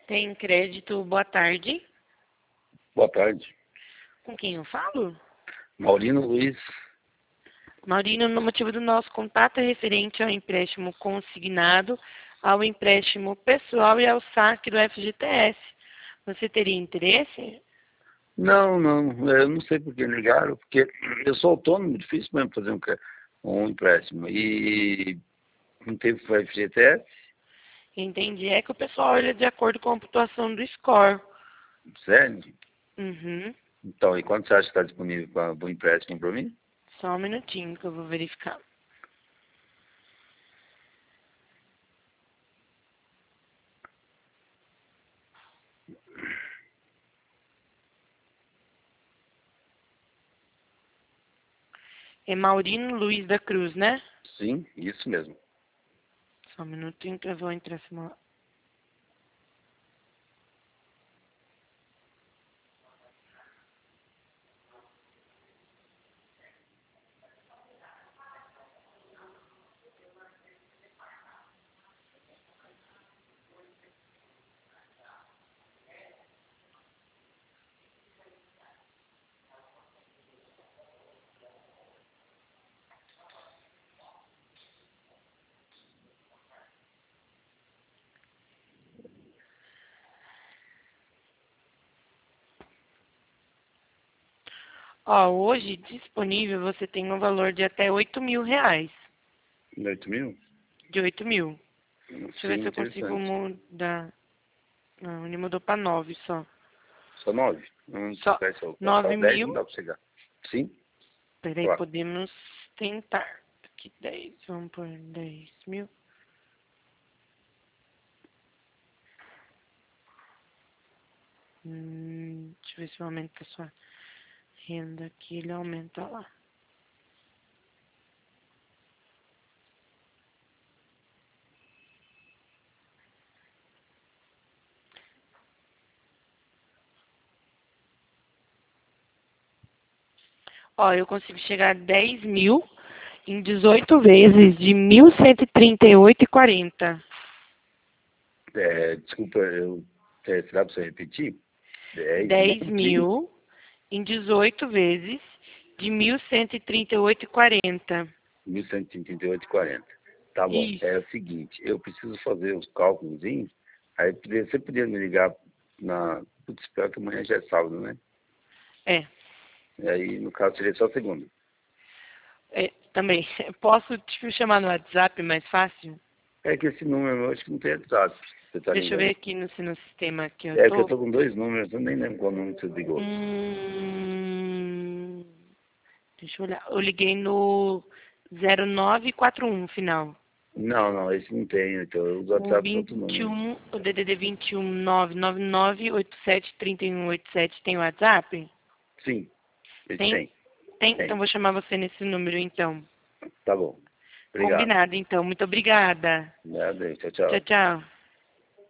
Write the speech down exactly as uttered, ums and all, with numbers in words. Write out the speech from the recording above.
Tem crédito, boa tarde. Boa tarde. Com quem eu falo? Maurino Luiz. Maurino, no motivo do nosso contato é referente ao empréstimo consignado, ao empréstimo pessoal e ao saque do F G T S. Você teria interesse? Não, não, eu não sei por que ligaram, porque eu sou autônomo, difícil mesmo fazer um, cre- um empréstimo. E não teve F G T S, Entendi. É que o pessoal olha de acordo com a pontuação do score. sério? Uhum. Então, e quando você acha que está disponível para o empréstimo para mim? Só um minutinho que eu vou verificar. É Maurino Luiz da Cruz, né? Sim, isso mesmo. Só um minutinho que eu vou entrar numa... Ó, hoje disponível você tem um valor de até oito mil reais. oito mil? De oito mil. Deixa eu ver Sim, se eu consigo interessante. mudar. Não, ele mudou para nove só. Só nove? Não Só peço, só nove dez não mil. dá para chegar. Sim? Peraí, Claro. podemos tentar. Aqui dez, vamos por dez mil. Hum, deixa eu ver se eu aumento a sua renda aqui, ele aumenta lá. Ó, eu consigo chegar a dez mil em dezoito vezes de mil cento e trinta e oito e quarenta. É, desculpa, eu, é, será para você repetir? dez dez mil de mil em dezoito vezes de mil cento e trinta e oito e quarenta. mil cento e trinta e oito e quarenta. Tá bom. Isso. É o seguinte, eu preciso fazer os cálculos, aí podia- você podia me ligar na... Putz, espero que amanhã já é sábado, né? É, E aí, no caso, seria só segunda. é, também. Posso te chamar no WhatsApp mais fácil? É que esse número eu acho que não tem WhatsApp. Você tá Deixa eu ver ligando? aqui no, se no sistema que eu É que eu tô. tô com dois números, eu nem lembro qual número você ligou. Hum, deixa eu olhar. Eu liguei no zero nove quatro um final. Não, não, esse não tem, então eu uso o O WhatsApp com outro vinte e número. um, o D D D vinte e um nove nove nove oito sete três um oito sete tem WhatsApp? Sim, esse Tem? tem, Tem? Então tem. vou chamar você nesse número então. Tá bom. Obrigado. Combinado então. Muito obrigada. Nada, tchau, Tchau, tchau. tchau.